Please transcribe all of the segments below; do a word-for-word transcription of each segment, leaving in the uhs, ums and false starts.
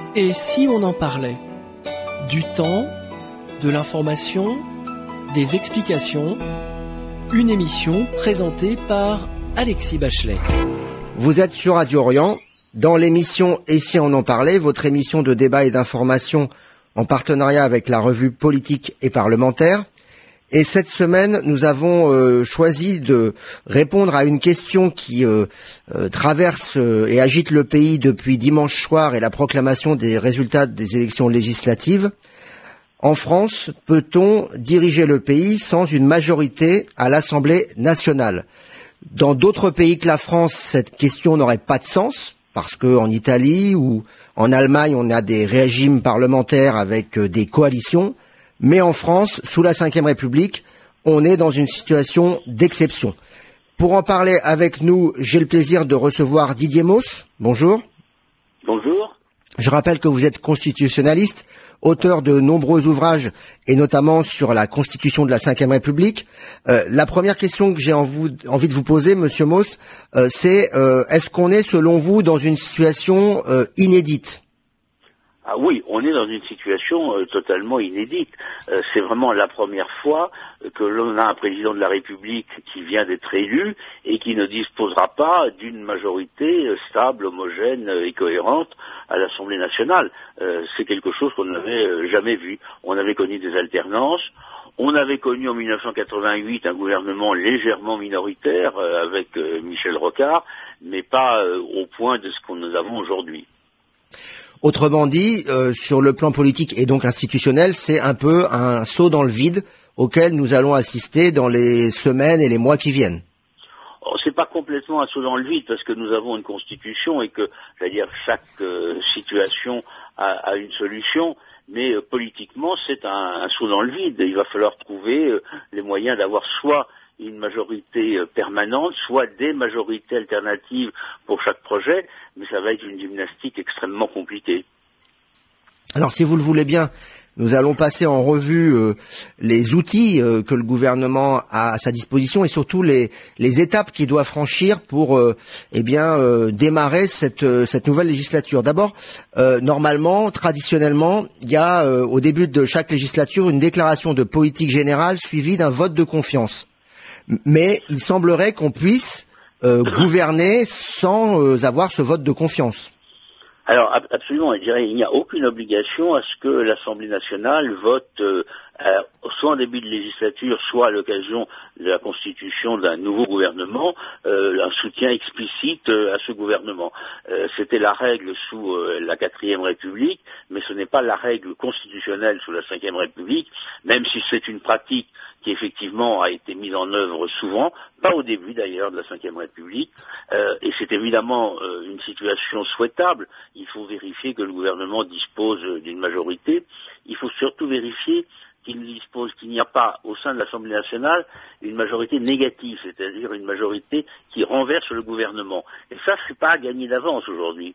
Et si on en parlait? Du temps, de l'information, des explications, une émission présentée par Alexis Bachelet. Vous êtes sur Radio Orient, dans l'émission Et si on en parlait, votre émission de débat et d'information en partenariat avec la revue Politique et Parlementaire. Et cette semaine, nous avons euh, choisi de répondre à une question qui euh, euh, traverse euh, et agite le pays depuis dimanche soir et la proclamation des résultats des élections législatives. En France, peut-on diriger le pays sans une majorité à l'Assemblée nationale? Dans d'autres pays que la France, cette question n'aurait pas de sens, parce qu'en Italie ou en Allemagne, on a des régimes parlementaires avec euh, des coalitions. Mais en France, sous la cinquième République, on est dans une situation d'exception. Pour en parler avec nous, j'ai le plaisir de recevoir Didier Mauss. Bonjour. Bonjour. Je rappelle que vous êtes constitutionnaliste, auteur de nombreux ouvrages, et notamment sur la Constitution de la cinquième République. Euh, la première question que j'ai en vous, envie de vous poser, Monsieur Mauss, euh, c'est euh, est-ce qu'on est, selon vous, dans une situation euh, inédite ? Ah oui, on est dans une situation euh, totalement inédite. Euh, c'est vraiment la première fois que l'on a un président de la République qui vient d'être élu et qui ne disposera pas d'une majorité euh, stable, homogène euh, et cohérente à l'Assemblée nationale. Euh, c'est quelque chose qu'on n'avait euh, jamais vu. On avait connu des alternances. On avait connu en mille neuf cent quatre-vingt-huit un gouvernement légèrement minoritaire euh, avec euh, Michel Rocard, mais pas euh, au point de ce que nous avons aujourd'hui. Autrement dit, euh, sur le plan politique et donc institutionnel, c'est un peu un saut dans le vide auquel nous allons assister dans les semaines et les mois qui viennent. Oh, c'est pas complètement un saut dans le vide parce que nous avons une constitution et que, j'allais dire, chaque euh, situation a, a une solution. Mais euh, politiquement, c'est un, un saut dans le vide. Il va falloir trouver euh, les moyens d'avoir soit une majorité euh, permanente, soit des majorités alternatives pour chaque projet, mais ça va être une gymnastique extrêmement compliquée. Alors, si vous le voulez bien, nous allons passer en revue euh, les outils euh, que le gouvernement a à sa disposition et surtout les, les étapes qu'il doit franchir pour euh, eh bien euh, démarrer cette, euh, cette nouvelle législature. D'abord, euh, normalement, traditionnellement, il y a euh, au début de chaque législature une déclaration de politique générale suivie d'un vote de confiance. Mais il semblerait qu'on puisse euh, gouverner sans euh, avoir ce vote de confiance. Alors absolument, je dirais il n'y a aucune obligation à ce que l'Assemblée nationale vote euh, euh, soit en début de législature, soit à l'occasion de la constitution d'un nouveau gouvernement, euh, un soutien explicite euh, à ce gouvernement. Euh, c'était la règle sous euh, la quatrième République, mais ce n'est pas la règle constitutionnelle sous la cinquième République, même si c'est une pratique qui effectivement a été mise en œuvre souvent, pas au début d'ailleurs de la cinquième République, euh, et c'est évidemment euh, une situation souhaitable. Il faut vérifier que le gouvernement dispose d'une majorité. Il faut surtout vérifier qu'il dispose, qu'il n'y a pas au sein de l'Assemblée nationale une majorité négative, c'est-à-dire une majorité qui renverse le gouvernement. Et ça, c'est pas à gagner d'avance aujourd'hui.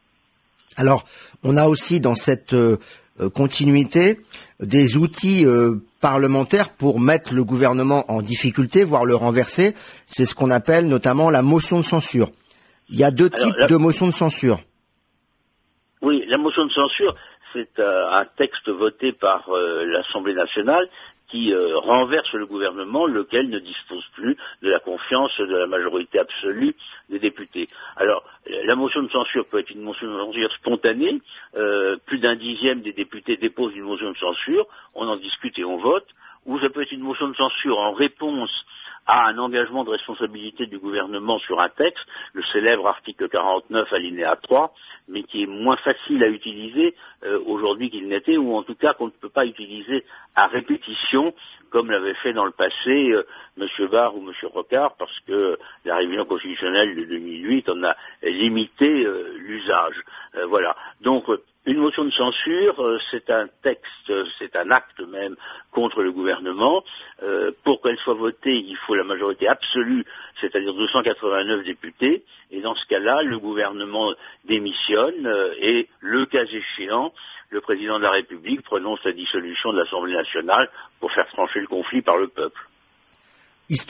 Alors, on a aussi dans cette euh, continuité des outils euh, parlementaires pour mettre le gouvernement en difficulté, voire le renverser. C'est ce qu'on appelle notamment la motion de censure. Il y a deux Alors, types la... de motions de censure. Oui, la motion de censure, c'est euh, un texte voté par euh, l'Assemblée nationale qui euh, renverse le gouvernement, lequel ne dispose plus de la confiance de la majorité absolue des députés. Alors, la motion de censure peut être une motion de censure spontanée. Euh, plus d'un dixième des députés déposent une motion de censure, on en discute et on vote. Ou ça peut être une motion de censure en réponse à un engagement de responsabilité du gouvernement sur un texte, le célèbre article quarante-neuf alinéa trois, mais qui est moins facile à utiliser euh, aujourd'hui qu'il n'était, ou en tout cas qu'on ne peut pas utiliser à répétition, comme l'avait fait dans le passé euh, M. Barre ou M. Rocard, parce que la révision constitutionnelle de deux mille huit en a limité euh, l'usage. Euh, voilà. Donc, une motion de censure, euh, c'est un texte, c'est un acte même contre le gouvernement. Euh, pour qu'elle soit votée, il faut la majorité absolue, c'est-à-dire deux cent quatre-vingt-neuf députés. Et dans ce cas-là, le gouvernement démissionne euh, et, le cas échéant, le président de la République prononce la dissolution de l'Assemblée nationale pour faire trancher le conflit par le peuple.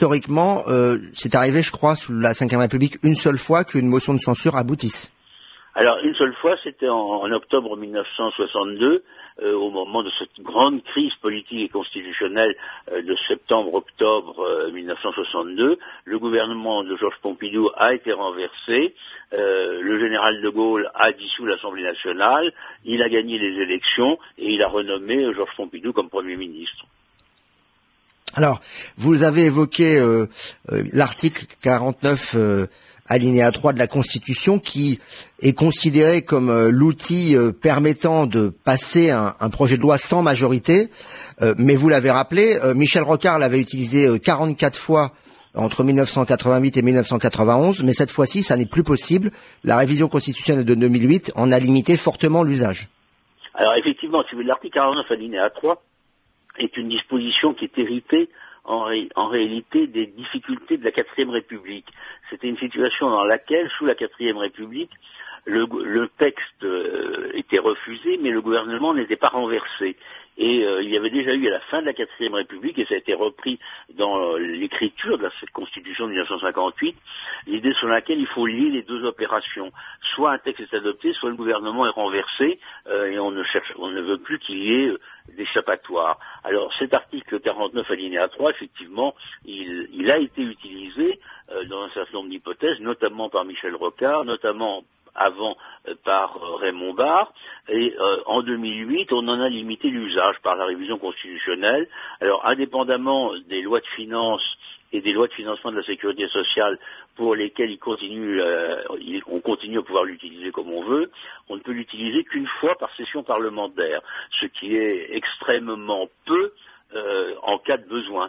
Historiquement, euh, c'est arrivé, je crois, sous la cinquième République, une seule fois qu'une motion de censure aboutisse. Alors, une seule fois, c'était en, en octobre mille neuf cent soixante-deux, euh, au moment de cette grande crise politique et constitutionnelle euh, de septembre-octobre euh, mille neuf cent soixante-deux. Le gouvernement de Georges Pompidou a été renversé, euh, le général de Gaulle a dissous l'Assemblée nationale, il a gagné les élections et il a renommé euh, Georges Pompidou comme Premier ministre. Alors, vous avez évoqué euh, euh, l'article quarante-neuf euh, alinéa trois de la Constitution qui est considéré comme euh, l'outil euh, permettant de passer un, un projet de loi sans majorité. Euh, mais vous l'avez rappelé, euh, Michel Rocard l'avait utilisé euh, quarante-quatre fois entre mille neuf cent quatre-vingt-huit et mille neuf cent quatre-vingt-onze, mais cette fois-ci, ça n'est plus possible. La révision constitutionnelle de deux mille huit en a limité fortement l'usage. Alors effectivement, si vous voulez, l'article quarante-neuf alinéa trois est une disposition qui est héritée En, ré, en réalité des difficultés de la quatrième République. C'était une situation dans laquelle, sous la quatrième République, le, le texte euh, était refusé, mais le gouvernement n'était pas renversé. Et euh, il y avait déjà eu à la fin de la quatrième République, et ça a été repris dans euh, l'écriture de la, cette Constitution de mille neuf cent cinquante-huit, l'idée sur laquelle il faut lier les deux opérations. Soit un texte est adopté, soit le gouvernement est renversé, euh, et on ne cherche, on ne veut plus qu'il y ait euh, d'échappatoire. Alors cet article quarante-neuf alinéa trois, effectivement, il, il a été utilisé euh, dans un certain nombre d'hypothèses, notamment par Michel Rocard, notamment avant euh, par euh, Raymond Barre, et euh, en deux mille huit, on en a limité l'usage par la révision constitutionnelle. Alors, indépendamment des lois de finances et des lois de financement de la sécurité sociale pour lesquelles il continue, euh, il, on continue à pouvoir l'utiliser comme on veut, on ne peut l'utiliser qu'une fois par session parlementaire, ce qui est extrêmement peu euh, en cas de besoin.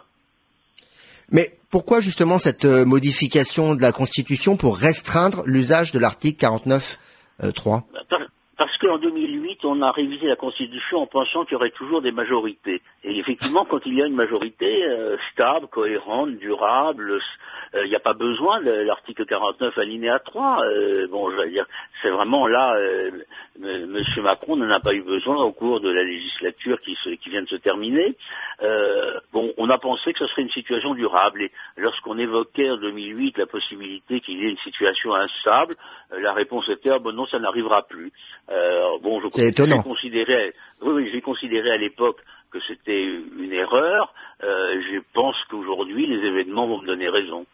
Mais pourquoi justement cette euh, modification de la Constitution pour restreindre l'usage de l'article quarante-neuf trois ? Parce qu'en deux mille huit, on a révisé la Constitution en pensant qu'il y aurait toujours des majorités. Et effectivement, quand il y a une majorité euh, stable, cohérente, durable, il euh, n'y a pas besoin de l'article quarante-neuf alinéa trois. Euh, bon, je veux dire, c'est vraiment là, euh, M. Macron n'en a pas eu besoin au cours de la législature qui, se, qui vient de se terminer. Euh, bon, on a pensé que ce serait une situation durable. Et lorsqu'on évoquait en deux mille huit la possibilité qu'il y ait une situation instable, euh, la réponse était ah, bon non, ça n'arrivera plus. Euh, bon, je, c'est étonnant. J'ai considéré, oui, oui, j'ai considéré à l'époque que c'était une erreur. Euh, je pense qu'aujourd'hui, les événements vont me donner raison.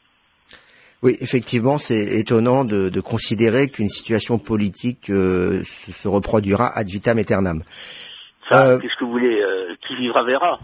Oui, effectivement, c'est étonnant de, de considérer qu'une situation politique euh, se, se reproduira ad vitam aeternam. Ça, euh, qu'est-ce que vous voulez euh, qui vivra verra.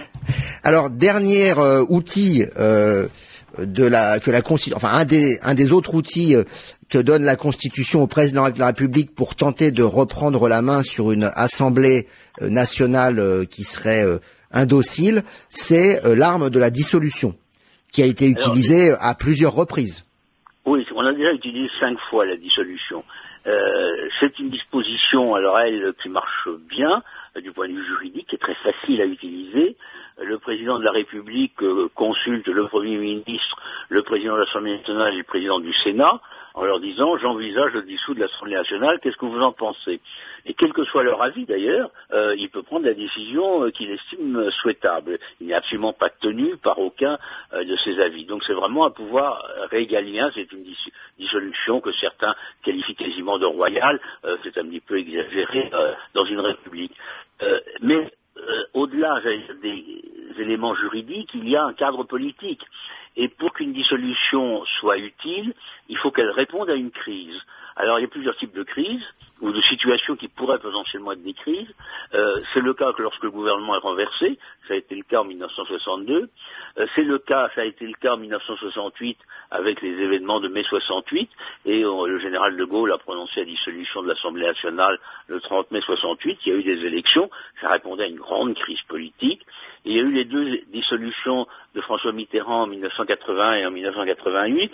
Alors, dernier euh, outil euh, de la que la Constitution, enfin un des un des autres outils euh, que donne la Constitution au président de la République pour tenter de reprendre la main sur une assemblée euh, nationale euh, qui serait euh, indocile, c'est euh, l'arme de la dissolution, qui a été utilisée alors, à plusieurs reprises. Oui, on a déjà utilisé cinq fois la dissolution. Euh, c'est une disposition, alors elle, qui marche bien euh, du point de vue juridique, qui est très facile à utiliser. Le président de la République euh, consulte le Premier ministre, le président de l'Assemblée nationale et le président du Sénat, en leur disant « j'envisage le dissous de l'Assemblée nationale, qu'est-ce que vous en pensez ?» Et quel que soit leur avis d'ailleurs, euh, il peut prendre la décision euh, qu'il estime souhaitable. Il n'est absolument pas tenu par aucun euh, de ses avis. Donc c'est vraiment un pouvoir régalien, c'est une diss- dissolution que certains qualifient quasiment de royale, euh, c'est un petit peu exagéré euh, dans une république. Euh, mais euh, au-delà des éléments juridiques, il y a un cadre politique. Et pour qu'une dissolution soit utile, il faut qu'elle réponde à une crise. Alors il y a plusieurs types de crises, ou de situations qui pourraient potentiellement être des crises. Euh, c'est le cas que lorsque le gouvernement est renversé, ça a été le cas en mille neuf cent soixante-deux. Euh, c'est le cas, ça a été le cas en mille neuf cent soixante-huit avec les événements de mai soixante-huit, et euh, le général de Gaulle a prononcé la dissolution de l'Assemblée nationale le trente mai soixante-huit. Il y a eu des élections, ça répondait à une grande crise politique. Et il y a eu les deux dissolutions de François Mitterrand en mille neuf cent quatre-vingt et en mille neuf cent quatre-vingt-huit.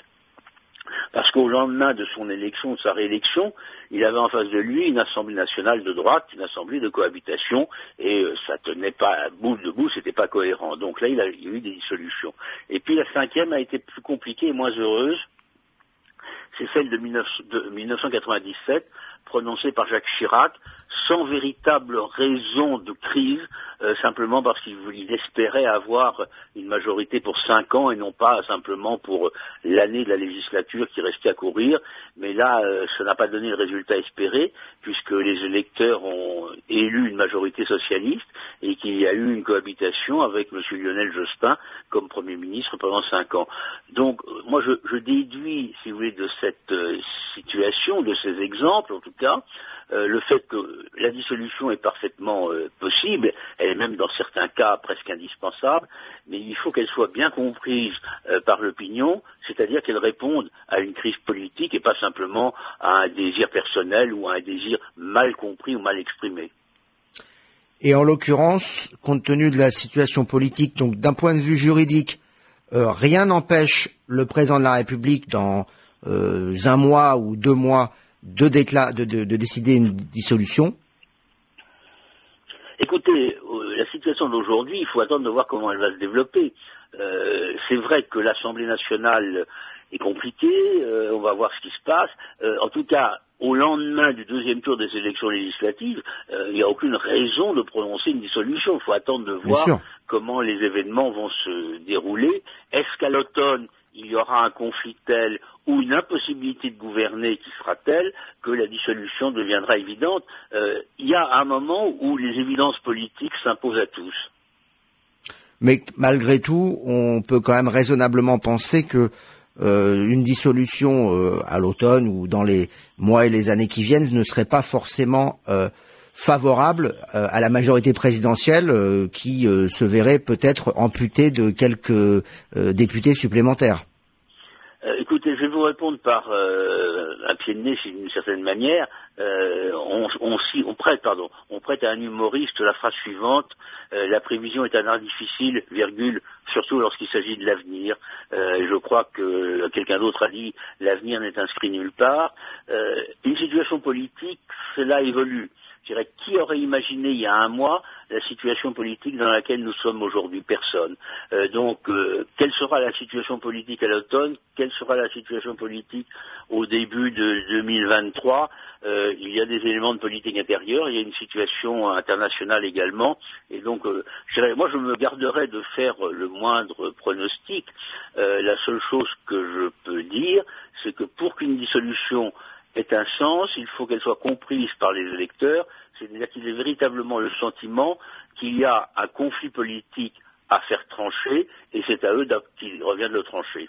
Parce qu'au lendemain de son élection, de sa réélection, il avait en face de lui une assemblée nationale de droite, une assemblée de cohabitation, et euh, ça tenait pas bout de bout, c'était pas cohérent. Donc là, il, a, il y a eu des dissolutions. Et puis la cinquième a été plus compliquée et moins heureuse, c'est celle de, mille neuf cent quatre-vingt-dix-sept, prononcé par Jacques Chirac, sans véritable raison de crise, euh, simplement parce qu'il espérait avoir une majorité pour cinq ans et non pas simplement pour l'année de la législature qui restait à courir. Mais là, euh, ça n'a pas donné le résultat espéré, puisque les électeurs ont élu une majorité socialiste et qu'il y a eu une cohabitation avec M. Lionel Jospin comme Premier ministre pendant cinq ans. Donc, euh, moi, je, je déduis, si vous voulez, de cette euh, situation, de ces exemples, en tout cas, Euh, le fait que la dissolution est parfaitement euh, possible, elle est même dans certains cas presque indispensable, mais il faut qu'elle soit bien comprise euh, par l'opinion, c'est-à-dire qu'elle réponde à une crise politique et pas simplement à un désir personnel ou à un désir mal compris ou mal exprimé. Et en l'occurrence, compte tenu de la situation politique, donc d'un point de vue juridique, euh, rien n'empêche le président de la République dans euh, un mois ou deux mois De, décla- de, de, de décider une dissolution? Écoutez, euh, la situation d'aujourd'hui, il faut attendre de voir comment elle va se développer. Euh, c'est vrai que l'Assemblée nationale est compliquée, euh, on va voir ce qui se passe. Euh, en tout cas, au lendemain du deuxième tour des élections législatives, euh, il n'y a aucune raison de prononcer une dissolution. Il faut attendre de voir comment les événements vont se dérouler. Est-ce qu'à l'automne, il y aura un conflit tel ou une impossibilité de gouverner qui sera telle que la dissolution deviendra évidente. Euh, il y a un moment où les évidences politiques s'imposent à tous. Mais malgré tout, on peut quand même raisonnablement penser que euh, une dissolution euh, à l'automne ou dans les mois et les années qui viennent ne serait pas forcément euh, favorable euh, à la majorité présidentielle euh, qui euh, se verrait peut-être amputée de quelques euh, députés supplémentaires. Euh, écoutez, je vais vous répondre par euh, un pied de nez, d'une certaine manière. Euh, on, on, on prête, pardon, on prête à un humoriste la phrase suivante euh, la prévision est un art difficile, virgule, surtout lorsqu'il s'agit de l'avenir. Euh, je crois que quelqu'un d'autre a dit l'avenir n'est inscrit nulle part. Euh, une situation politique, cela évolue. Je dirais, qui aurait imaginé il y a un mois la situation politique dans laquelle nous sommes aujourd'hui? Personne. Euh, donc, euh, quelle sera la situation politique à l'automne? Quelle sera la situation politique au début de deux mille vingt-trois? euh, Il y a des éléments de politique intérieure, il y a une situation internationale également. Et donc, euh, je dirais, moi, je me garderais de faire le moindre pronostic. Euh, la seule chose que je peux dire, c'est que pour qu'une dissolution ait un sens, il faut qu'elle soit comprise par les électeurs, c'est-à-dire qu'ils aient véritablement le sentiment qu'il y a un conflit politique à faire trancher, et c'est à eux qu'il revient de le trancher.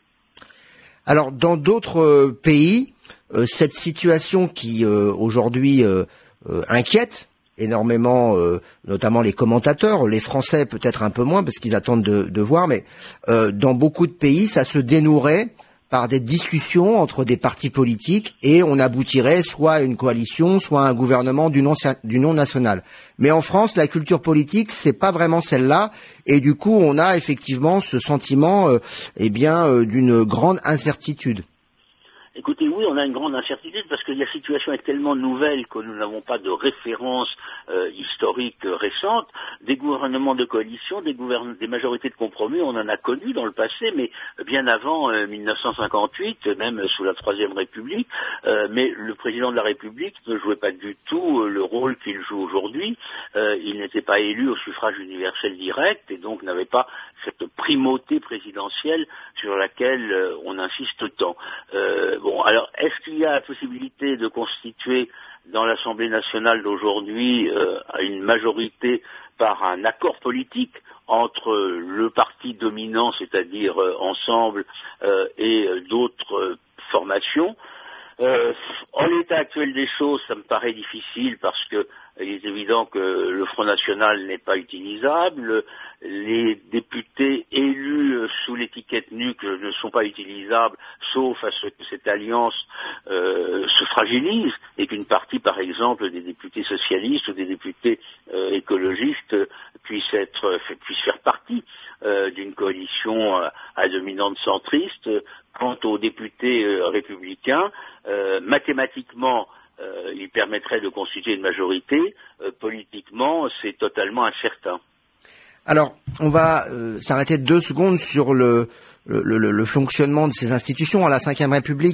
Alors, dans d'autres euh, pays, euh, cette situation qui euh, aujourd'hui euh, euh, inquiète énormément, euh, notamment les commentateurs, les Français peut-être un peu moins parce qu'ils attendent de, de voir, mais euh, dans beaucoup de pays, ça se dénouerait par des discussions entre des partis politiques et on aboutirait soit à une coalition, soit à un gouvernement d'union nationale. Mais en France, la culture politique, c'est pas vraiment celle-là et du coup, on a effectivement ce sentiment euh, eh bien euh, d'une grande incertitude. Écoutez, oui, on a une grande incertitude parce que la situation est tellement nouvelle que nous n'avons pas de référence euh, historique euh, récente. Des gouvernements de coalition, des, gouvern- des majorités de compromis, on en a connu dans le passé, mais bien avant euh, mille neuf cent cinquante-huit, même sous la Troisième République. Euh, mais le président de la République ne jouait pas du tout euh, le rôle qu'il joue aujourd'hui. Euh, il n'était pas élu au suffrage universel direct et donc n'avait pas cette primauté présidentielle sur laquelle euh, on insiste tant. Euh, Bon, alors, est-ce qu'il y a la possibilité de constituer dans l'Assemblée nationale d'aujourd'hui euh, une majorité par un accord politique entre le parti dominant, c'est-à-dire euh, Ensemble, euh, et euh, d'autres euh, formations? Euh, en l'état actuel des choses, ça me paraît difficile parce que il est évident que le Front National n'est pas utilisable, les députés élus sous l'étiquette N U C ne sont pas utilisables, sauf à ce que cette alliance euh, se fragilise et qu'une partie, par exemple, des députés socialistes ou des députés euh, écologistes puisse être puisse faire partie euh, d'une coalition à, à dominante centriste. Quant aux députés euh, républicains, euh, mathématiquement, Euh, il permettrait de constituer une majorité. Euh, politiquement, c'est totalement incertain. Alors, on va euh, s'arrêter deux secondes sur le, le, le, le fonctionnement de ces institutions. À la Cinquième République,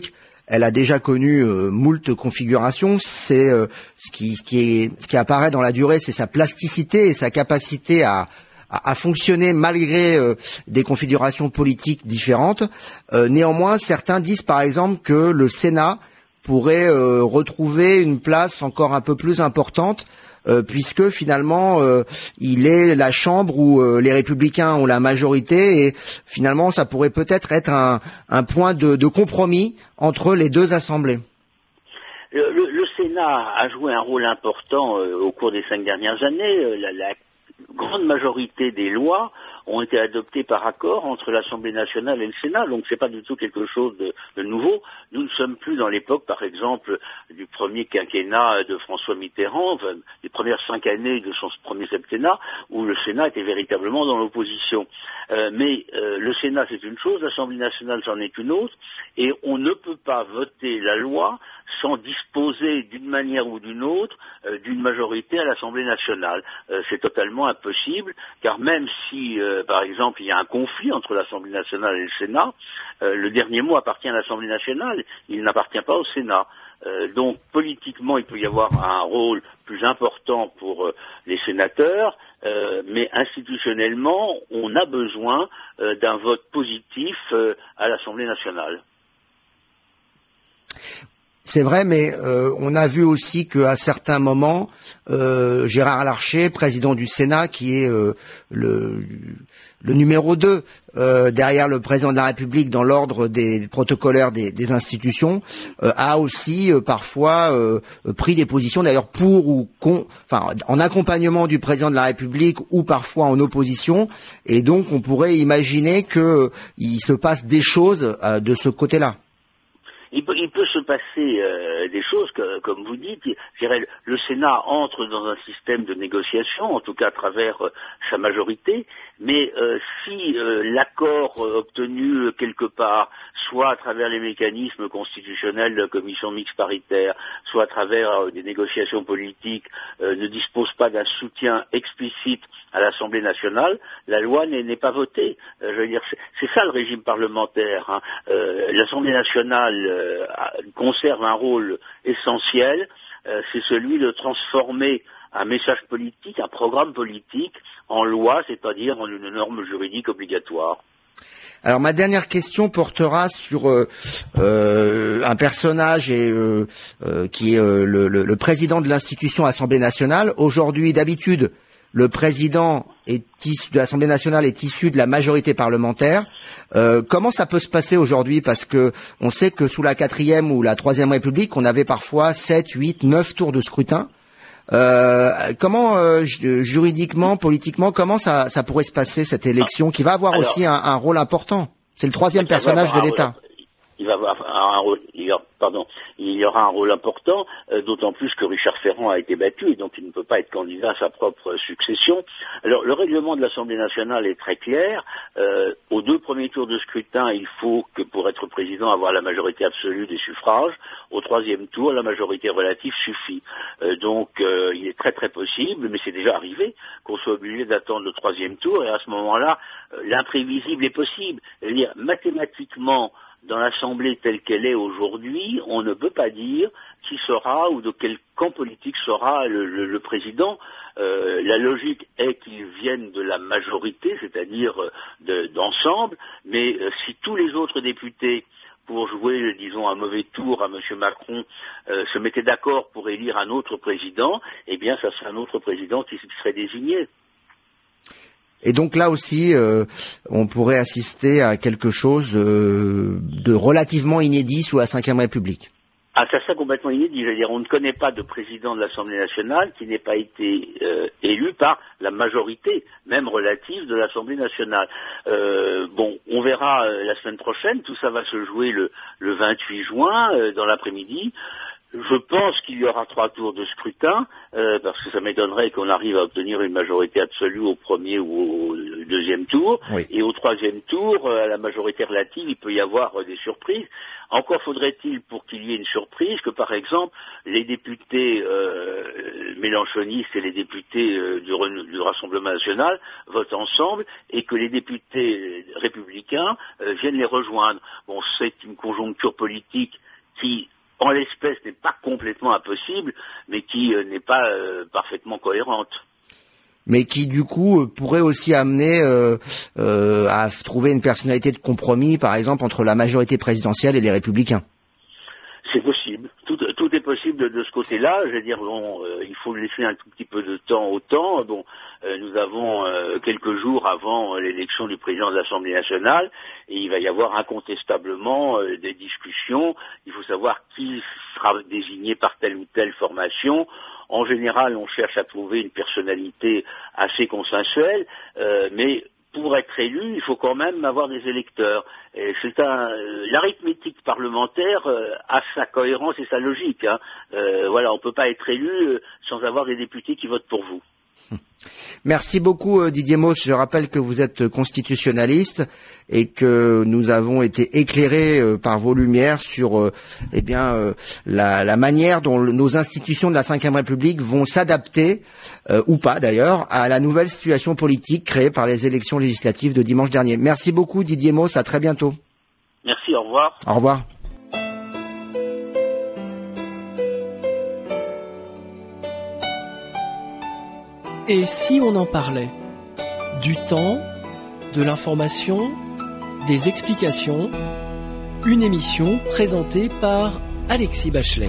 elle a déjà connu euh, moult configurations. C'est euh, ce qui, ce qui est, ce qui apparaît dans la durée, c'est sa plasticité et sa capacité à à, à fonctionner malgré euh, des configurations politiques différentes. Euh, néanmoins, certains disent par exemple que le Sénat pourrait euh, retrouver une place encore un peu plus importante. Euh, puisque finalement euh, il est la chambre où euh, les Républicains ont la majorité et finalement ça pourrait peut-être être un, un point de, de compromis entre les deux assemblées. Le, le, le Sénat a joué un rôle important euh, au cours des cinq dernières années. Euh, la, la grande majorité des lois ont été adoptées par accord entre l'Assemblée nationale et le Sénat, donc c'est pas du tout quelque chose de, de nouveau. Nous ne sommes plus dans l'époque, par exemple, du premier quinquennat de François Mitterrand, enfin, les premières cinq années de son premier septennat, où le Sénat était véritablement dans l'opposition. Euh, mais euh, le Sénat c'est une chose, l'Assemblée nationale c'en est une autre, et on ne peut pas voter la loi sans disposer d'une manière ou d'une autre euh, d'une majorité à l'Assemblée nationale. Euh, c'est totalement impossible, car même si euh, par exemple, il y a un conflit entre l'Assemblée nationale et le Sénat, euh, le dernier mot appartient à l'Assemblée nationale, il n'appartient pas au Sénat. Euh, donc, politiquement, il peut y avoir un rôle plus important pour euh, les sénateurs, euh, mais institutionnellement, on a besoin euh, d'un vote positif euh, à l'Assemblée nationale. C'est vrai, mais euh, on a vu aussi qu'à certains moments, euh, Gérard Larcher, président du Sénat, qui est euh, le, le numéro deux euh, derrière le président de la République dans l'ordre des, des protocolaires des, des institutions, euh, a aussi euh, parfois euh, pris des positions, d'ailleurs pour ou con, enfin en accompagnement du président de la République ou parfois en opposition. Et donc, on pourrait imaginer que euh, il se passe des choses euh, de ce côté-là. Il peut, il peut se passer euh, des choses, que, comme vous dites. Je dirais, le Sénat entre dans un système de négociation, en tout cas à travers euh, sa majorité, mais euh, si euh, l'accord euh, obtenu euh, quelque part, soit à travers les mécanismes constitutionnels de la commission mixte paritaire, soit à travers euh, des négociations politiques, euh, ne dispose pas d'un soutien explicite à l'Assemblée nationale, la loi n'est, n'est pas votée. Euh, je veux dire, c'est, c'est ça le régime parlementaire. Hein. Euh, L'Assemblée nationale euh, conserve un rôle essentiel, euh, c'est celui de transformer un message politique, un programme politique en loi, c'est-à-dire en une norme juridique obligatoire. Alors ma dernière question portera sur euh, euh, un personnage et, euh, euh, qui est euh, le, le, le président de l'institution Assemblée nationale. Aujourd'hui, d'habitude, le président est issu de l'Assemblée nationale est issu de la majorité parlementaire. Euh, comment ça peut se passer aujourd'hui? Parce que on sait que sous la quatrième ou la troisième République, on avait parfois sept, huit, neuf tours de scrutin. Euh, comment euh, juridiquement, politiquement, comment ça, ça pourrait se passer cette élection qui va avoir Alors, aussi un, un rôle important? C'est le troisième personnage de l'État. Il va avoir un rôle, il y aura, pardon, il y aura un rôle important, euh, d'autant plus que Richard Ferrand a été battu et donc il ne peut pas être candidat à sa propre succession. Alors le règlement de l'Assemblée nationale est très clair. Euh, aux deux premiers tours de scrutin, il faut que pour être président avoir la majorité absolue des suffrages. Au troisième tour, la majorité relative suffit. Euh, donc euh, il est très très possible, mais c'est déjà arrivé, qu'on soit obligé d'attendre le troisième tour et à ce moment-là, euh, l'imprévisible est possible. C'est-à-dire mathématiquement, dans l'Assemblée telle qu'elle est aujourd'hui, on ne peut pas dire qui sera ou de quel camp politique sera le, le, le président. Euh, la logique est qu'il vienne de la majorité, c'est-à-dire de, d'ensemble, mais euh, si tous les autres députés, pour jouer, disons, un mauvais tour à M. Macron, euh, se mettaient d'accord pour élire un autre président, eh bien, ça serait un autre président qui serait désigné. Et donc là aussi, euh, on pourrait assister à quelque chose euh, de relativement inédit sous la cinquième République. Ah, ça serait complètement inédit. Je veux dire, on ne connaît pas de président de l'Assemblée nationale qui n'ait pas été euh, élu par la majorité, même relative, de l'Assemblée nationale. Euh, bon, on verra euh, la semaine prochaine. Tout ça va se jouer le, le vingt-huit juin, euh, dans l'après-midi. Je pense qu'il y aura trois tours de scrutin, euh, parce que ça m'étonnerait qu'on arrive à obtenir une majorité absolue au premier ou au deuxième tour. Oui. Et au troisième tour, euh, à la majorité relative, il peut y avoir euh, des surprises. Encore faudrait-il, pour qu'il y ait une surprise, que par exemple, les députés euh, mélenchonistes et les députés euh, du, du Rassemblement national votent ensemble et que les députés républicains euh, viennent les rejoindre. Bon, c'est une conjoncture politique qui, en l'espèce, n'est pas complètement impossible, mais qui euh, n'est pas euh, parfaitement cohérente. Mais qui, du coup, euh, pourrait aussi amener euh, euh, à trouver une personnalité de compromis, par exemple, entre la majorité présidentielle et les Républicains. C'est possible. Tout, tout est possible de, de ce côté-là. Je veux dire, bon, euh, il faut laisser un tout petit peu de temps au temps. Bon, euh, nous avons euh, quelques jours avant l'élection du président de l'Assemblée nationale, et il va y avoir incontestablement euh, des discussions. Il faut savoir qui sera désigné par telle ou telle formation. En général, on cherche à trouver une personnalité assez consensuelle, euh, mais pour être élu, il faut quand même avoir des électeurs. Et c'est un, l'arithmétique parlementaire euh, a sa cohérence et sa logique. Hein. Euh, voilà, on peut pas être élu euh, sans avoir des députés qui votent pour vous. Merci beaucoup Didier Mauss. Je rappelle que vous êtes constitutionnaliste et que nous avons été éclairés par vos lumières sur eh bien la, la manière dont nos institutions de la cinquième République vont s'adapter, euh, ou pas d'ailleurs, à la nouvelle situation politique créée par les élections législatives de dimanche dernier. Merci beaucoup Didier Mauss, à très bientôt. Merci, au revoir. Au revoir. Et si on en parlait? Du temps, de l'information, des explications, une émission présentée par Alexis Bachelet.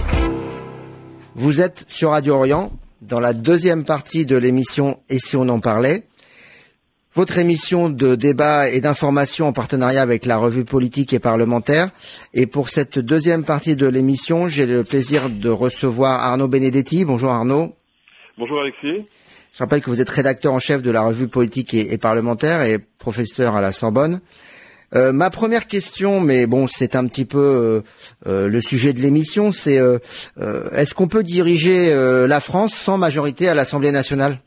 Vous êtes sur Radio Orient, dans la deuxième partie de l'émission « Et si on en parlait ?», votre émission de débat et d'information en partenariat avec la revue politique et parlementaire. Et pour cette deuxième partie de l'émission, j'ai le plaisir de recevoir Arnaud Benedetti. Bonjour Arnaud. Bonjour Alexis. Je rappelle que vous êtes rédacteur en chef de la revue politique et, et parlementaire et professeur à la Sorbonne. Euh, ma première question, mais bon, c'est un petit peu euh, euh, le sujet de l'émission, c'est euh, euh, est-ce qu'on peut diriger euh, la France sans majorité à l'Assemblée nationale?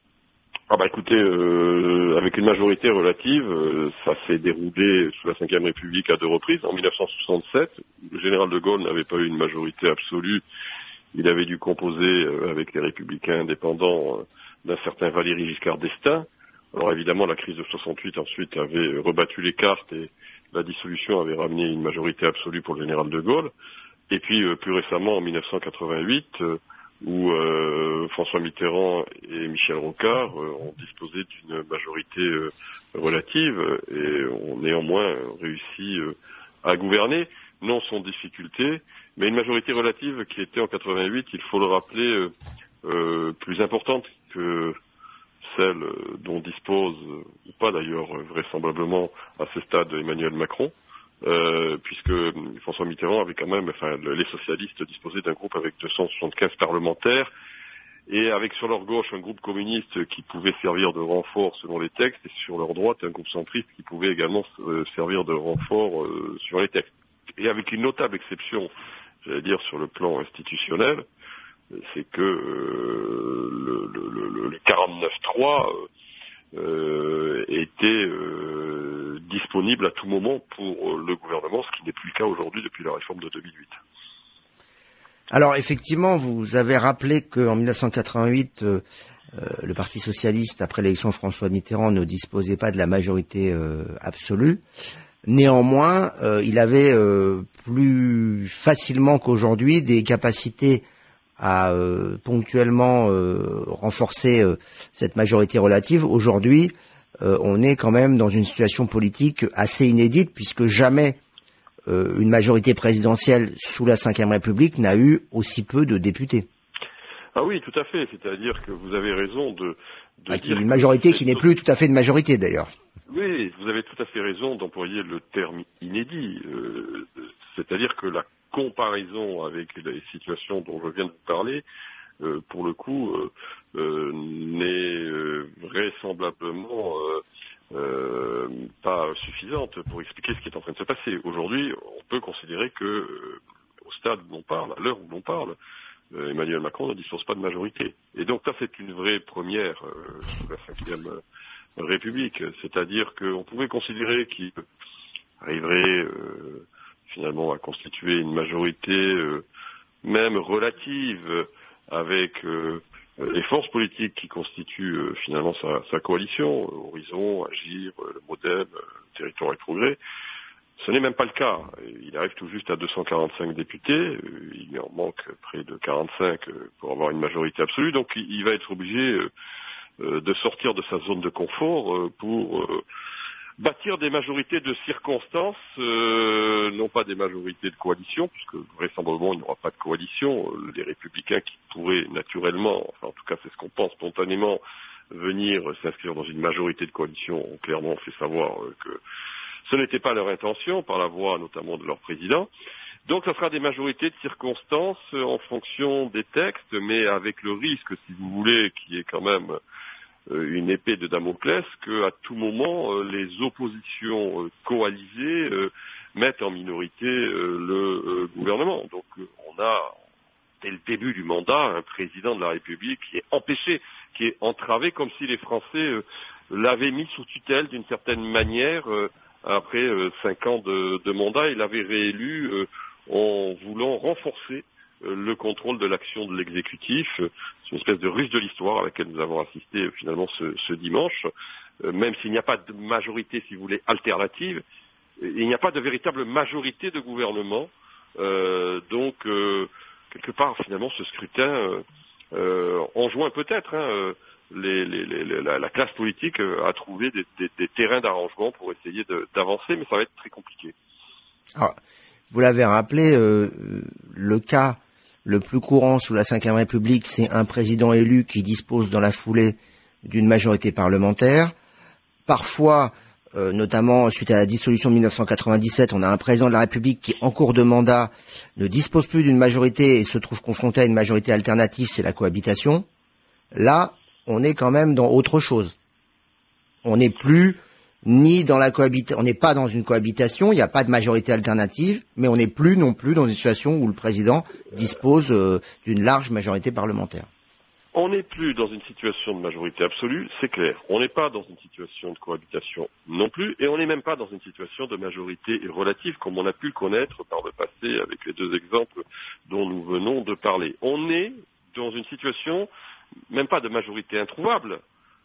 Ah bah écoutez, euh, avec une majorité relative, euh, ça s'est déroulé sous la cinquième République à deux reprises. En mille neuf cent soixante-sept, le général de Gaulle n'avait pas eu une majorité absolue. Il avait dû composer euh, avec les Républicains indépendants euh, d'un certain Valéry Giscard d'Estaing. Alors évidemment, la crise de soixante-huit ensuite avait rebattu les cartes et la dissolution avait ramené une majorité absolue pour le général de Gaulle. Et puis euh, plus récemment, en mille neuf cent quatre-vingt-huit, euh, où euh, François Mitterrand et Michel Rocard euh, ont disposé d'une majorité euh, relative et ont néanmoins réussi euh, à gouverner, non sans difficulté, mais une majorité relative qui était en quatre-vingt-huit, il faut le rappeler, euh, euh, plus importante que celle dont dispose, ou pas d'ailleurs vraisemblablement à ce stade, Emmanuel Macron, euh, puisque François Mitterrand avait quand même, enfin les socialistes disposaient d'un groupe avec deux cent soixante-quinze parlementaires, et avec sur leur gauche un groupe communiste qui pouvait servir de renfort selon les textes, et sur leur droite un groupe centriste qui pouvait également euh, servir de renfort euh, sur les textes. Et avec une notable exception, j'allais dire sur le plan institutionnel, c'est que euh, le, le, le, le quarante-neuf trois euh, était euh, disponible à tout moment pour le gouvernement, ce qui n'est plus le cas aujourd'hui depuis la réforme de deux mille huit. Alors effectivement, vous avez rappelé qu'en mille neuf cent quatre-vingt-huit, euh, euh, le Parti socialiste, après l'élection de François Mitterrand, ne disposait pas de la majorité euh, absolue. Néanmoins, euh, il avait euh, plus facilement qu'aujourd'hui des capacités à euh, ponctuellement euh, renforcer euh, cette majorité relative. Aujourd'hui, euh, on est quand même dans une situation politique assez inédite, puisque jamais euh, une majorité présidentielle sous la cinquième République n'a eu aussi peu de députés. Ah oui, tout à fait. C'est-à-dire que vous avez raison de, de ah, dire une majorité qui n'est plus tout à fait une majorité d'ailleurs. Oui, vous avez tout à fait raison d'employer le terme inédit. Euh, c'est-à-dire que la comparaison avec les situations dont je viens de vous parler, euh, pour le coup, euh, euh, n'est euh, vraisemblablement euh, euh, pas suffisante pour expliquer ce qui est en train de se passer. Aujourd'hui, on peut considérer que, euh, au stade où l'on parle, à l'heure où l'on parle, euh, Emmanuel Macron ne dispose pas de majorité. Et donc ça, c'est une vraie première euh, sous la cinquième République. C'est-à-dire qu'on pouvait considérer qu'il arriverait euh, finalement à constituer une majorité euh, même relative avec euh, les forces politiques qui constituent euh, finalement sa, sa coalition, Horizon, Agir, euh, le Modem, euh, Territoire et Progrès. Ce n'est même pas le cas. Il arrive tout juste à deux cent quarante-cinq députés. Il en manque près de quarante-cinq pour avoir une majorité absolue. Donc il va être obligé de sortir de sa zone de confort pour bâtir des majorités de circonstances, euh, non pas des majorités de coalition, puisque vraisemblablement il n'y aura pas de coalition. Les Républicains qui pourraient naturellement, enfin en tout cas c'est ce qu'on pense spontanément, venir s'inscrire dans une majorité de coalition ont clairement fait savoir que ce n'était pas leur intention, par la voix notamment de leur président. Donc ce sera des majorités de circonstances en fonction des textes, mais avec le risque, si vous voulez, qui est quand même une épée de Damoclès, qu'à tout moment les oppositions coalisées mettent en minorité le gouvernement. Donc on a, dès le début du mandat, un président de la République qui est empêché, qui est entravé, comme si les Français l'avaient mis sous tutelle d'une certaine manière. Après cinq ans de, de mandat, il l'avait réélu en voulant renforcer le contrôle de l'action de l'exécutif. C'est une espèce de ruse de l'histoire à laquelle nous avons assisté finalement ce, ce dimanche. Même s'il n'y a pas de majorité, si vous voulez, alternative, il n'y a pas de véritable majorité de gouvernement. Euh, donc, euh, quelque part, finalement, ce scrutin euh, enjoint peut-être hein, les, les, les, la, la classe politique à trouver des, des, des terrains d'arrangement pour essayer de, d'avancer, mais ça va être très compliqué. Alors, vous l'avez rappelé, euh, le cas le plus courant sous la cinquième République, c'est un président élu qui dispose dans la foulée d'une majorité parlementaire. Parfois, euh, notamment suite à la dissolution de mille neuf cent quatre-vingt-dix-sept, on a un président de la République qui, en cours de mandat, ne dispose plus d'une majorité et se trouve confronté à une majorité alternative, c'est la cohabitation. Là, on est quand même dans autre chose. On n'est plus ni dans la cohabitation, on n'est pas dans une cohabitation, il n'y a pas de majorité alternative, mais on n'est plus non plus dans une situation où le président dispose euh, d'une large majorité parlementaire. On n'est plus dans une situation de majorité absolue, c'est clair. On n'est pas dans une situation de cohabitation non plus, et on n'est même pas dans une situation de majorité relative, comme on a pu le connaître par le passé avec les deux exemples dont nous venons de parler. On est dans une situation, même pas de majorité introuvable.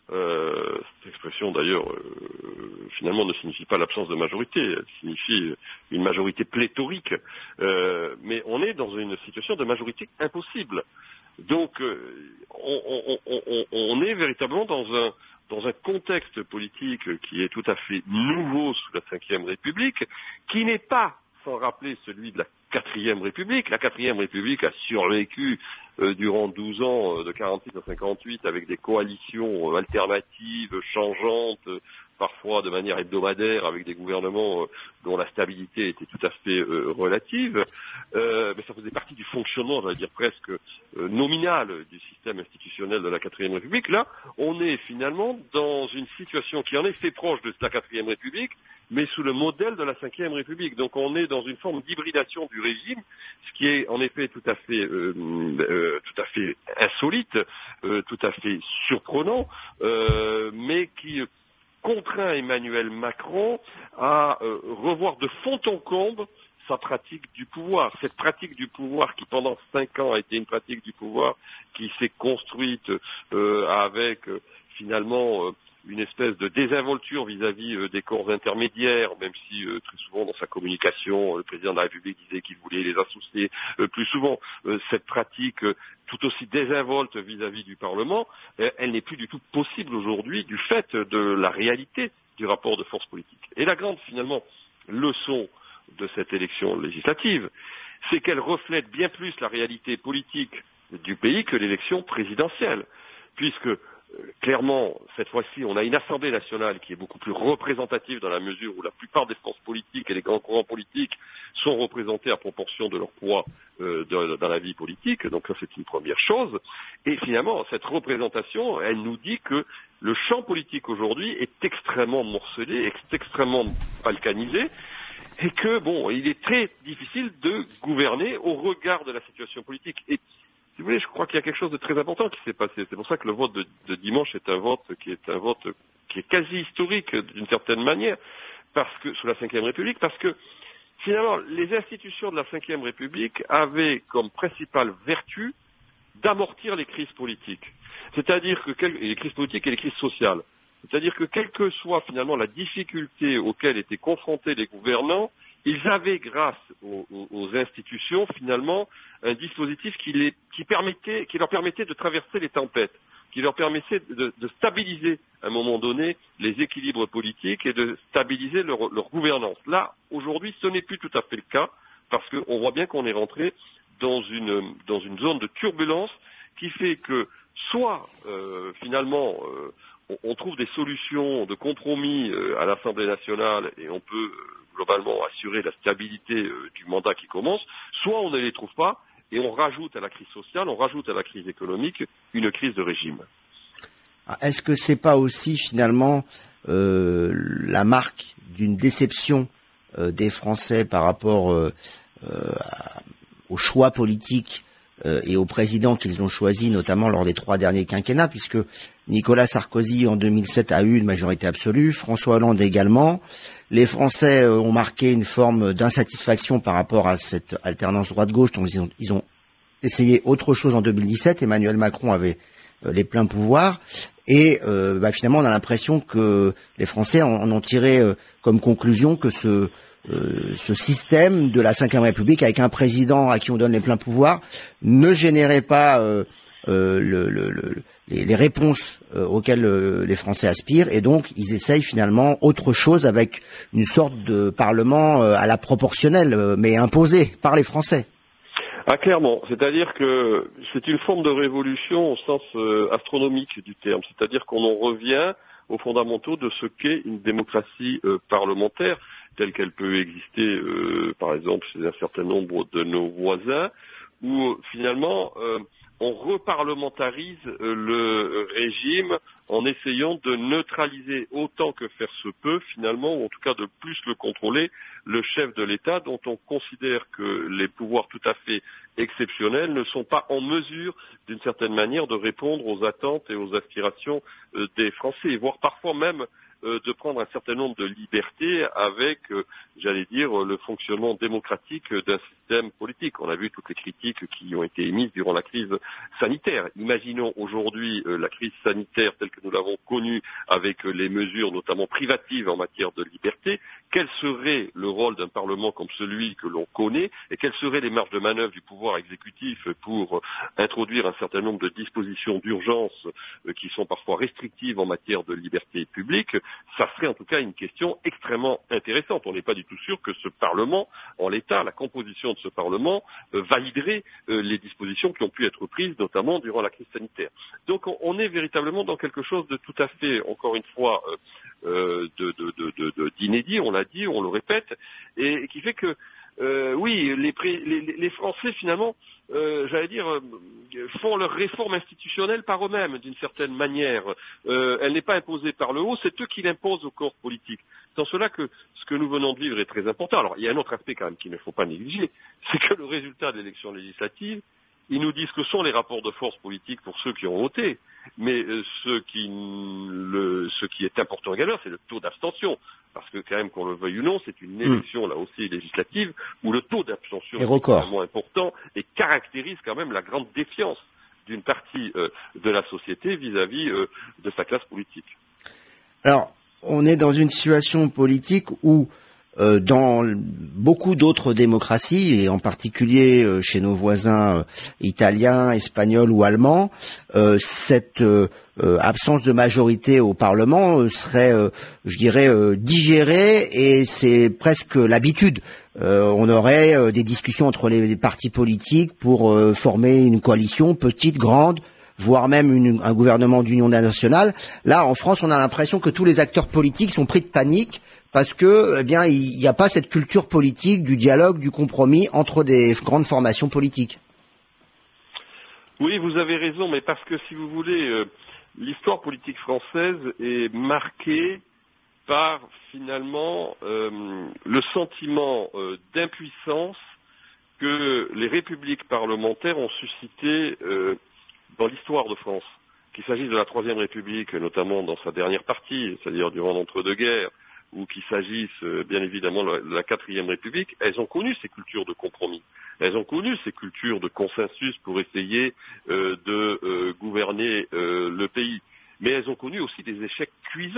Euh, cette expression d'ailleurs euh, finalement ne signifie pas l'absence de majorité, elle signifie une majorité pléthorique, euh, mais on est dans une situation de majorité impossible. Donc euh, on, on, on, on est véritablement dans un dans un contexte politique qui est tout à fait nouveau sous la cinquième République, qui n'est pas, sans rappeler, celui de la quatrième République. La quatrième République a survécu euh, durant douze ans, euh, de quarante-six à cinquante-huit, avec des coalitions euh, alternatives, changeantes, euh, parfois de manière hebdomadaire, avec des gouvernements euh, dont la stabilité était tout à fait euh, relative. Euh, mais ça faisait partie du fonctionnement, j'allais dire presque euh, nominal du système institutionnel de la quatrième République. Là, on est finalement dans une situation qui en est fait proche de la quatrième République, mais sous le modèle de la cinquième République. Donc on est dans une forme d'hybridation du régime, ce qui est en effet tout à fait, euh, euh, tout à fait insolite, euh, tout à fait surprenant, euh, mais qui contraint Emmanuel Macron à euh, revoir de fond en comble sa pratique du pouvoir. Cette pratique du pouvoir qui pendant cinq ans a été une pratique du pouvoir qui s'est construite euh, avec euh, finalement euh, une espèce de désinvolture vis-à-vis euh, des corps intermédiaires, même si euh, très souvent dans sa communication, le président de la République disait qu'il voulait les associer. Euh, plus souvent, euh, cette pratique euh, tout aussi désinvolte vis-à-vis du Parlement, euh, elle n'est plus du tout possible aujourd'hui du fait de la réalité du rapport de force politique. Et la grande, finalement, leçon de cette élection législative, c'est qu'elle reflète bien plus la réalité politique du pays que l'élection présidentielle, puisque clairement, cette fois-ci, on a une Assemblée nationale qui est beaucoup plus représentative dans la mesure où la plupart des forces politiques et les grands courants politiques sont représentés à proportion de leur poids euh, de, dans la vie politique. Donc ça, c'est une première chose. Et finalement, cette représentation, elle nous dit que le champ politique aujourd'hui est extrêmement morcelé, est extrêmement balkanisé, et que, bon, il est très difficile de gouverner au regard de la situation politique. Et si vous voulez, je crois qu'il y a quelque chose de très important qui s'est passé. C'est pour ça que le vote de, de dimanche est un vote qui est un vote qui est quasi historique d'une certaine manière, parce que sous la cinquième République, parce que finalement les institutions de la cinquième République avaient comme principale vertu d'amortir les crises politiques. C'est-à-dire que quel, les crises politiques et les crises sociales. C'est-à-dire que quelle que soit finalement la difficulté auxquelles étaient confrontés les gouvernants, ils avaient, grâce aux, aux, aux institutions, finalement, un dispositif qui, les, qui, permettait, qui leur permettait de traverser les tempêtes, qui leur permettait de, de stabiliser, à un moment donné, les équilibres politiques et de stabiliser leur, leur gouvernance. Là, aujourd'hui, ce n'est plus tout à fait le cas, parce qu'on voit bien qu'on est rentré dans une, dans une zone de turbulence qui fait que, soit, euh, finalement, euh, on, on trouve des solutions de compromis euh, à l'Assemblée nationale et on peut euh, globalement assurer la stabilité euh, du mandat qui commence, soit on ne les trouve pas et on rajoute à la crise sociale, on rajoute à la crise économique une crise de régime. Est-ce que c'est pas aussi finalement euh, la marque d'une déception euh, des Français par rapport euh, euh, au choix politique euh, et au président qu'ils ont choisi, notamment lors des trois derniers quinquennats, puisque Nicolas Sarkozy en deux mille sept a eu une majorité absolue, François Hollande également. Les Français euh, ont marqué une forme d'insatisfaction par rapport à cette alternance droite-gauche, donc ils ont, ils ont essayé autre chose en deux mille dix-sept. Emmanuel Macron avait euh, les pleins pouvoirs. Et euh, bah, finalement, on a l'impression que les Français en, en ont tiré euh, comme conclusion que ce, euh, ce système de la cinquième République, avec un président à qui on donne les pleins pouvoirs, ne générait pas euh, euh, le, le, le, les, les réponses euh, auxquelles euh, les Français aspirent. Et donc, ils essayent finalement autre chose avec une sorte de parlement euh, à la proportionnelle, euh, mais imposé par les Français. Ah, clairement. C'est-à-dire que c'est une forme de révolution au sens euh, astronomique du terme. C'est-à-dire qu'on en revient aux fondamentaux de ce qu'est une démocratie euh, parlementaire, telle qu'elle peut exister, euh, par exemple, chez un certain nombre de nos voisins, où finalement euh, on reparlementarise euh, le régime en essayant de neutraliser autant que faire se peut, finalement, ou en tout cas de plus le contrôler, le chef de l'État, dont on considère que les pouvoirs tout à fait exceptionnels ne sont pas en mesure, d'une certaine manière, de répondre aux attentes et aux aspirations euh, des Français, voire parfois même euh, de prendre un certain nombre de libertés avec, euh, j'allais dire, le fonctionnement démocratique d'un système politique. On a vu toutes les critiques qui ont été émises durant la crise sanitaire. Imaginons aujourd'hui euh, la crise sanitaire telle que nous l'avons connue, avec euh, les mesures notamment privatives en matière de liberté. Quel serait le rôle d'un Parlement comme celui que l'on connaît et quelles seraient les marges de manœuvre du pouvoir exécutif pour euh, introduire un certain nombre de dispositions d'urgence euh, qui sont parfois restrictives en matière de liberté publique? Ça serait en tout cas une question extrêmement intéressante. On n'est pas du tout sûr que ce Parlement, en l'état, la composition de ce Parlement, euh, validerait euh, les dispositions qui ont pu être prises, notamment durant la crise sanitaire. Donc on, on est véritablement dans quelque chose de tout à fait, encore une fois, euh, euh, de, de, de, de, de, d'inédit, on l'a dit, on le répète, et, et qui fait que Euh, oui, les, pré, les, les Français, finalement, euh, j'allais dire, euh, font leur réforme institutionnelle par eux-mêmes, d'une certaine manière. Euh, elle n'est pas imposée par le haut, c'est eux qui l'imposent au corps politique. C'est en cela que ce que nous venons de vivre est très important. Alors, il y a un autre aspect quand même qu'il ne faut pas négliger, c'est que le résultat de l'élection législative, ils nous disent que sont les rapports de force politique pour ceux qui ont voté. Mais euh, ce, qui, le, ce qui est important également, c'est le taux d'abstention. Parce que quand même, qu'on le veuille ou non, c'est une élection, là aussi, législative, où le taux d'abstention est vraiment important et caractérise quand même la grande défiance d'une partie euh, de la société vis-à-vis euh, de sa classe politique. Alors, on est dans une situation politique où Euh, dans beaucoup d'autres démocraties, et en particulier euh, chez nos voisins euh, italiens, espagnols ou allemands, euh, cette euh, euh, absence de majorité au Parlement euh, serait, euh, je dirais, euh, digérée, et c'est presque l'habitude. Euh, on aurait euh, des discussions entre les, les partis politiques pour euh, former une coalition, petite, grande, voire même une, un gouvernement d'union nationale. Là, en France, on a l'impression que tous les acteurs politiques sont pris de panique parce que, eh bien, il n'y a pas cette culture politique du dialogue, du compromis entre des grandes formations politiques. Oui, vous avez raison, mais parce que, si vous voulez, euh, l'histoire politique française est marquée par, finalement, euh, le sentiment euh, d'impuissance que les républiques parlementaires ont suscité euh, dans l'histoire de France. Qu'il s'agisse de la Troisième République, notamment dans sa dernière partie, c'est-à-dire durant l'entre-deux-guerres, ou qu'il s'agisse euh, bien évidemment de la Quatrième République, elles ont connu ces cultures de compromis. Elles ont connu ces cultures de consensus pour essayer euh, de euh, gouverner euh, le pays. Mais elles ont connu aussi des échecs cuisants.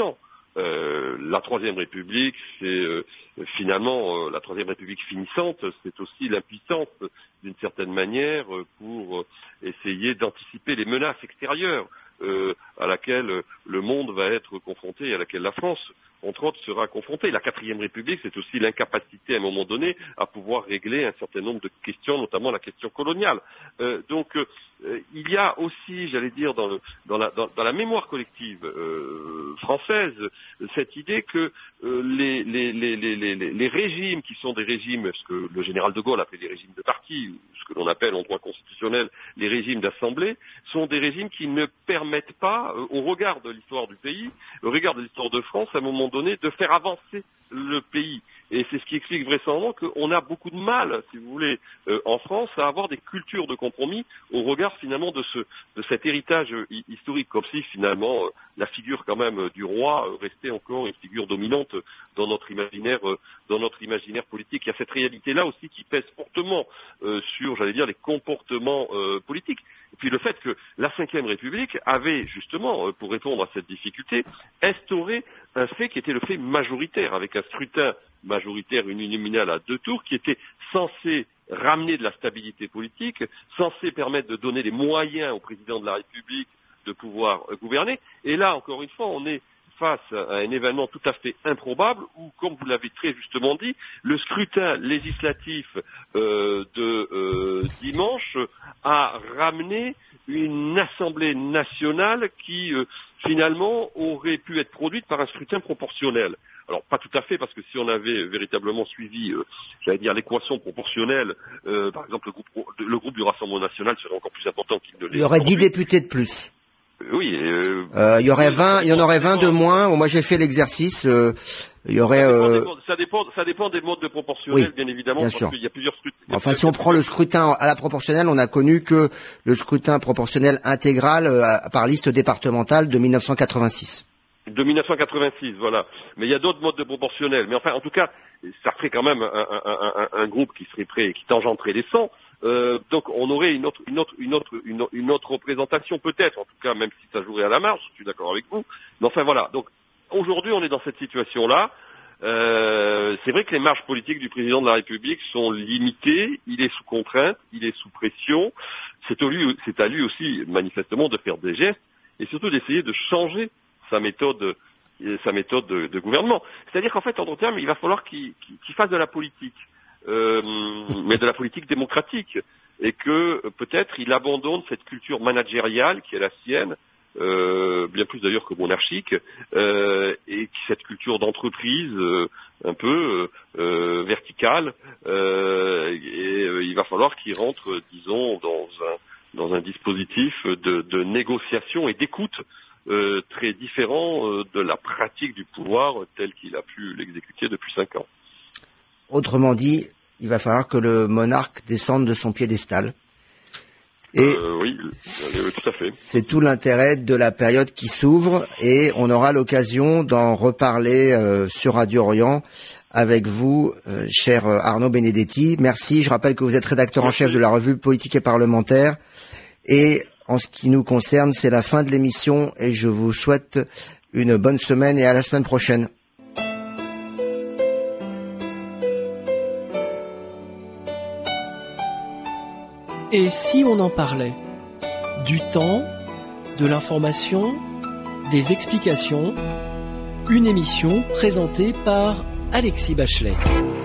Euh, la Troisième République, c'est euh, finalement euh, la Troisième République finissante, c'est aussi l'impuissance d'une certaine manière euh, pour euh, essayer d'anticiper les menaces extérieures euh, à laquelle le monde va être confronté et à laquelle la France, entre autres, sera confrontée. La Quatrième République, c'est aussi l'incapacité à un moment donné à pouvoir régler un certain nombre de questions, notamment la question coloniale. Euh, donc euh, il y a aussi, j'allais dire, dans, le, dans, la, dans, dans la mémoire collective euh, française, cette idée que euh, les, les, les, les, les, les régimes qui sont des régimes, ce que le général de Gaulle appelait les régimes de parti, ou ce que l'on appelle en droit constitutionnel les régimes d'assemblée, sont des régimes qui ne permettent pas, euh, au regard de l'histoire du pays, au regard de l'histoire de France, à un moment donné, de faire avancer le pays. Et c'est ce qui explique vraisemblablement qu'on a beaucoup de mal, si vous voulez, euh, en France, à avoir des cultures de compromis au regard finalement de ce de cet héritage euh, historique, comme si finalement euh, la figure quand même euh, du roi euh, restait encore une figure dominante dans notre imaginaire, euh, dans notre imaginaire politique. Il y a cette réalité-là aussi qui pèse fortement euh, sur, j'allais dire, les comportements euh, politiques. Et puis le fait que la Cinquième République avait justement, euh, pour répondre à cette difficulté, instauré un fait qui était le fait majoritaire, avec un scrutin majoritaire uninominal à deux tours, qui était censé ramener de la stabilité politique, censé permettre de donner les moyens au président de la République de pouvoir euh, gouverner. Et là, encore une fois, on est face à un événement tout à fait improbable où, comme vous l'avez très justement dit, le scrutin législatif euh, de euh, dimanche a ramené une assemblée nationale qui, euh, finalement, aurait pu être produite par un scrutin proportionnel. Alors, pas tout à fait, parce que si on avait véritablement suivi, euh, j'allais dire, l'équation proportionnelle, euh, par exemple, le groupe, le groupe du Rassemblement national serait encore plus important qu'il ne l'est. Il y aurait dix députés de plus. Oui. Euh, euh, il y aurait vingt, il y en aurait vingt de moins. Moi, j'ai fait l'exercice. Euh, il y aurait. Ça dépend, euh... ça dépend, ça dépend des modes de proportionnel, oui, bien évidemment, bien parce sûr. qu'il y a plusieurs scrutins. Enfin, si on prend le scrutin à la proportionnelle, on a connu que le scrutin proportionnel intégral euh, par liste départementale de mille neuf cent quatre-vingt-six. De mille neuf cent quatre-vingt-six, voilà. Mais il y a d'autres modes de proportionnel. Mais enfin, en tout cas, ça ferait quand même un, un, un, un groupe qui serait prêt, qui tangenterait les cent. Euh, donc on aurait une autre, une autre, une autre, une, une autre représentation peut-être, en tout cas, même si ça jouerait à la marge, je suis d'accord avec vous. Mais enfin voilà. Donc aujourd'hui, on est dans cette situation-là. Euh, c'est vrai que les marges politiques du président de la République sont limitées. Il est sous contrainte, il est sous pression. C'est à lui, c'est à lui aussi manifestement de faire des gestes et surtout d'essayer de changer sa méthode, sa méthode de, de gouvernement. C'est-à-dire qu'en fait, en d'autres termes, il va falloir qu'il, qu'il fasse de la politique, euh, mais de la politique démocratique, et que peut-être il abandonne cette culture managériale qui est la sienne, euh, bien plus d'ailleurs que monarchique, euh, et cette culture d'entreprise euh, un peu euh, verticale, euh, et euh, il va falloir qu'il rentre, disons, dans un dans un dispositif de, de négociation et d'écoute Euh, très différent euh, de la pratique du pouvoir euh, tel qu'il a pu l'exécuter depuis cinq ans. Autrement dit, il va falloir que le monarque descende de son piédestal. Et euh, oui, euh, tout à fait. C'est tout l'intérêt de la période qui s'ouvre et on aura l'occasion d'en reparler euh, sur Radio Orient avec vous, euh, cher Arnaud Benedetti. Merci. Je rappelle que vous êtes rédacteur Merci. en chef de la revue Politique et Parlementaire. Et en ce qui nous concerne, c'est la fin de l'émission et je vous souhaite une bonne semaine et à la semaine prochaine. Et si on en parlait du temps, de l'information, des explications, une émission présentée par Alexis Bachelet.